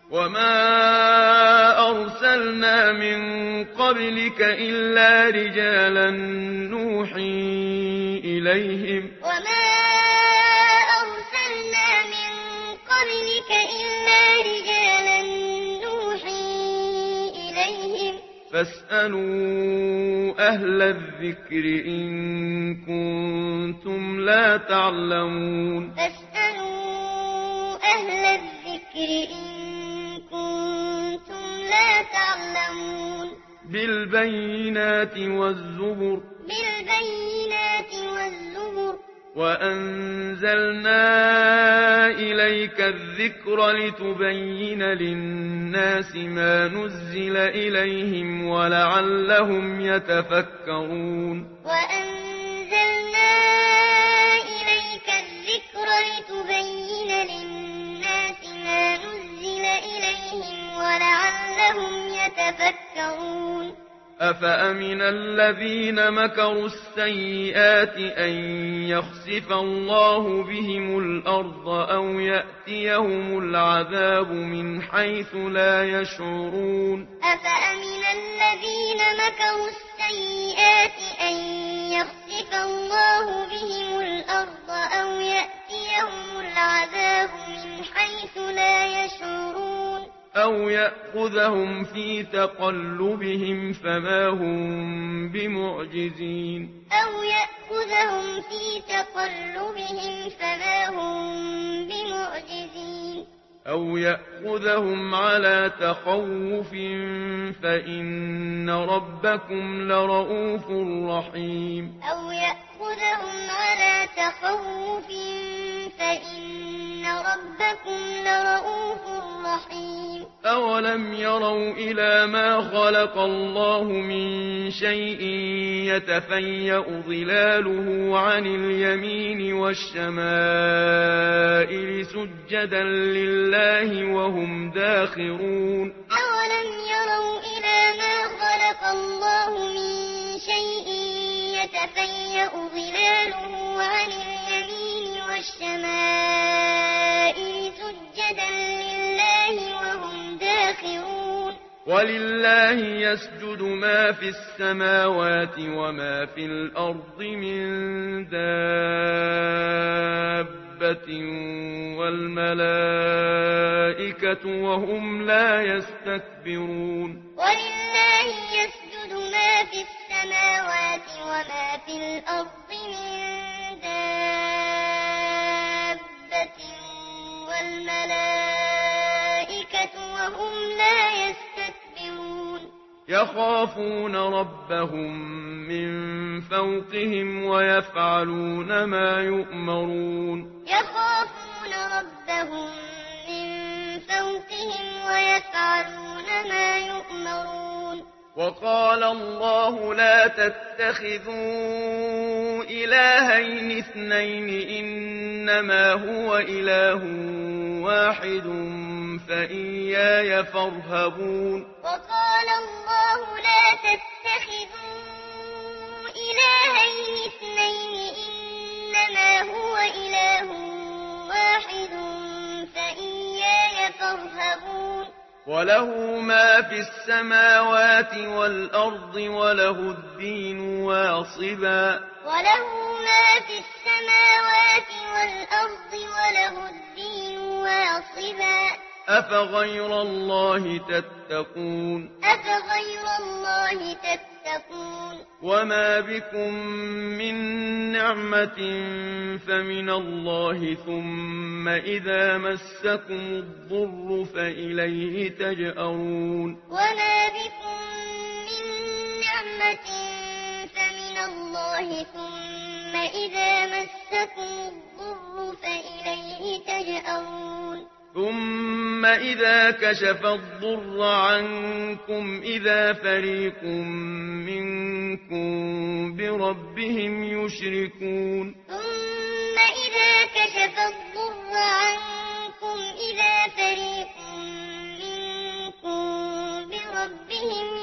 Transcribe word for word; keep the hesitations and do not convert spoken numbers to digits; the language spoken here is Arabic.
وما أرسلنا من قبلك إلا رجالا نوحي إليهم وما أرسلنا من قبلك إلا رجالا نوحي إليهم فاسألوا أهل الذكر إن كنتم لا تعلمون فاسألوا أهل الذكر إن كنتم لا تعلمون بالبينات والزبر بالبينات والزبر وأنزلنا إليك الذكر لتبين للناس ما نزل إليهم ولعلهم يتفكرون وأنزلنا إليك الذكر لتبين للناس ما نزل إليهم ولعلهم يتفكرون أفأمن الذين مكروا السيئات أن يخسف الله بهم الأرض أو يأتيهم العذاب من حيث لا يشعرون أفأمن الذين مكروا السيئات أن يخسف الله بهم الأرض أو يأتيهم العذاب من حيث لا يشعرون أو يأخذهم في تقلبهم فما هم بمعجزين أو يأخذهم في تقلبهم فما هم بمعجزين أو يأخذهم على تخوف فإن ربكم لرؤوف رحيم أو يأخذهم على تخوف فإن ربكم لرؤوف رحيم أولم يروا إلى ما خلق الله من شيء يتفيأ ظلاله عن اليمين والشمائل سجدا لله وهم داخرون أولم يروا إلى ما خلق الله من شيء يتفيأ ظلاله عن اليمين والشمائل سجدا لله وهم داخرون ولله يسجد ما في السماوات وما في الأرض من دابة والملائكة وهم لا يستكبرون ولله يسجد ما في السماوات وما في الأرض من دابة والملائكة وهم لا يستكبرون يخافون ربهم من فوقهم ويفعلون ما يؤمرون يخافون ربهم من فوقهم ويفعلون ما يؤمرون وقال الله لا تتخذوا إلهين اثنين إنما هو إله واحد فإياي فارهبون وقال الله لا تتخذوا إلهين اثنين إنما هو إله واحد فإياي فارهبون وله ما في السماوات والأرض وله الدين واصبا وله ما في السماوات والأرض وله الدين واصبا أفغير الله تتقون أفغير الله تتقون وما بكم من نعمة فمن الله ثم إذا مسكم الضر فإليه تجأرون وما بكم من نعمة فمن الله ثم إذا مسكم الضر فإليه تجأرون ثم إذا كشف الضر عنكم إذا فريق منكم بربهم يشركون ثم إذا كشف الضر عنكم إذا فريق منكم بربهم